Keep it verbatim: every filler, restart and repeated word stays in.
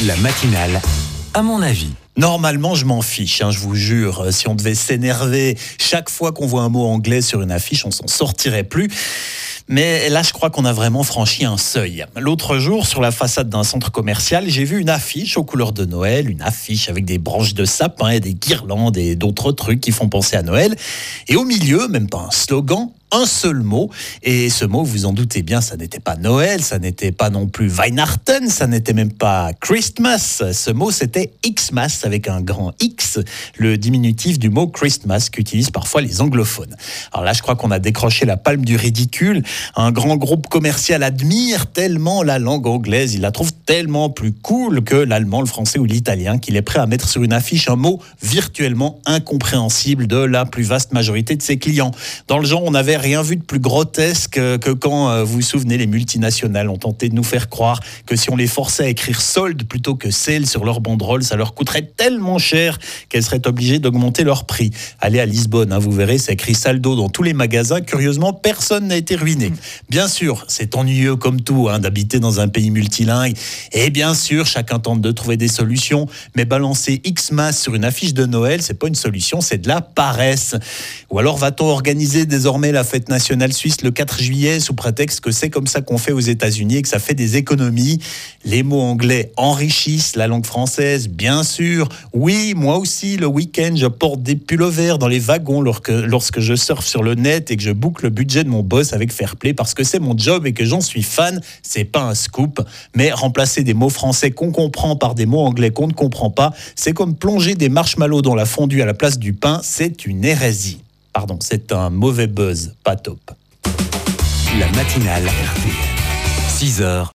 La matinale, à mon avis. Normalement, je m'en fiche, hein, je vous jure. Si on devait s'énerver chaque fois qu'on voit un mot anglais sur une affiche, on s'en sortirait plus. Mais là, je crois qu'on a vraiment franchi un seuil. L'autre jour, sur la façade d'un centre commercial, j'ai vu une affiche aux couleurs de Noël, une affiche avec des branches de sapin et des guirlandes et d'autres trucs qui font penser à Noël. Et au milieu, même pas un slogan, un seul mot. Et ce mot, vous en doutez bien, ça n'était pas Noël, ça n'était pas non plus Weihnachten, ça n'était même pas Christmas. Ce mot, c'était Xmas avec un grand X, le diminutif du mot Christmas qu'utilisent parfois les anglophones. Alors là, je crois qu'on a décroché la palme du ridicule. Un grand groupe commercial admire tellement la langue anglaise, il la trouve tellement plus cool que l'allemand, le français ou l'italien, qu'il est prêt à mettre sur une affiche un mot virtuellement incompréhensible de la plus vaste majorité de ses clients. Dans le genre, on avait rien vu de plus grotesque que quand, vous vous souvenez, les multinationales ont tenté de nous faire croire que si on les forçait à écrire solde plutôt que sale sur leur banderole, ça leur coûterait tellement cher qu'elles seraient obligées d'augmenter leur prix. Allez à Lisbonne, hein, vous verrez, c'est écrit saldo dans tous les magasins. Curieusement, personne n'a été ruiné. Bien sûr, c'est ennuyeux comme tout hein, d'habiter dans un pays multilingue. Et bien sûr, chacun tente de trouver des solutions. Mais balancer Xmas sur une affiche de Noël, c'est pas une solution, c'est de la paresse. Ou alors va-t-on organiser désormais la fête nationale suisse le quatre juillet sous prétexte que c'est comme ça qu'on fait aux États-Unis et que ça fait des économies. Les mots anglais enrichissent la langue française, bien sûr. Oui, moi aussi, le week-end, je porte des pullovers dans les wagons lorsque, lorsque je surfe sur le net et que je boucle le budget de mon boss avec Fairplay parce que c'est mon job et que j'en suis fan. C'est pas un scoop, mais remplacer des mots français qu'on comprend par des mots anglais qu'on ne comprend pas, c'est comme plonger des marshmallows dans la fondue à la place du pain, c'est une hérésie. Pardon, c'est un mauvais buzz, pas top. La matinale R T L, six heures.